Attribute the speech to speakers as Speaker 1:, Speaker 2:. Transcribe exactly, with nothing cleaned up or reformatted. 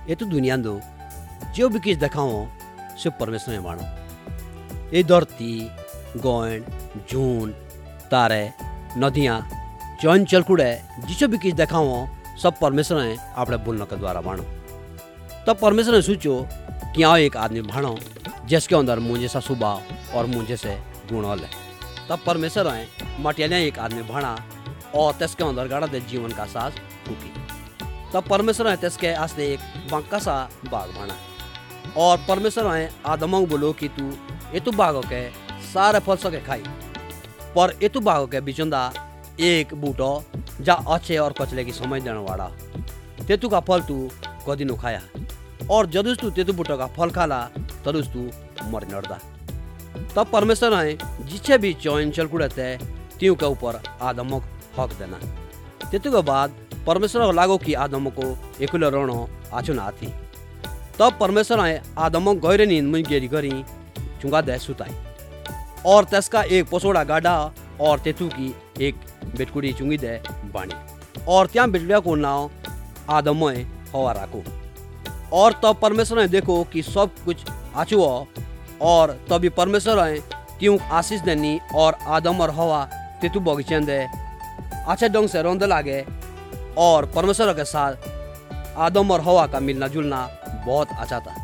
Speaker 1: ये तो दुनिया दो जो भी किस देखाओ सब परमेश्वर ने बाणो। ये धरती गोयन जून तारे नदियाँ चौन चलकुड़े जिसो भी किस देखाओ सब परमेश्वर ने अपने बोलने के द्वारा बाणो। तब परमेश्वर ने सोचो कि आओ एक आदमी भाणो जिसके अंदर मुझे सा स्वभाव और मुझे से गुण है। तब परमेश्वर ने मटियालिया एक आदमी भाणा और त्यसके अंदर गाड़ा दे जीवन का सांस फूकी। तब परमेश्वर ने त्यसके आस्ते एक बांका सा बाग भाणा और परमेश्वर ने आदम को बोलो कि तू ये तो बागों के सारे फल सके खाई, पर ये तो बागों के बिचुंदा एक बूटो जा अच्छे और कचले की समझ देने वाला तेतु का फल तू कदी नो खाया और जदुस तू तेतु बूटो का फल खाला तदुस तू मर नड़दा। तब परमेश्वर ने जिसे भी चौन चलकुड़े थे त्यों के ऊपर आदम को हक देना। तेतु के बाद परमेश्वर को लागो कि आदम को एकुले रोनो आचु ना थी। तब परमेश्वर ने आदम को गहरे नींद में गेरी करी चुंगा दे सुताई और त्यसका एक पसोड़ा गाड़ा और तेतु की एक बेटकुड़ी चुंगी दे बाणी और त्या बेटकुड़िया को नाव आदम हवा राखो। और तब परमेश्वर ने देखो कि सब कुछ आचु और तभी परमेश्वर ने त्यों आशीष देनी और आदम और हवा तेतु बगीचे दे अच्छे ढंग से रोंदे लागे और परमेश्वर के साथ आदम और हवा का मिलना जुलना बहुत अच्छा था।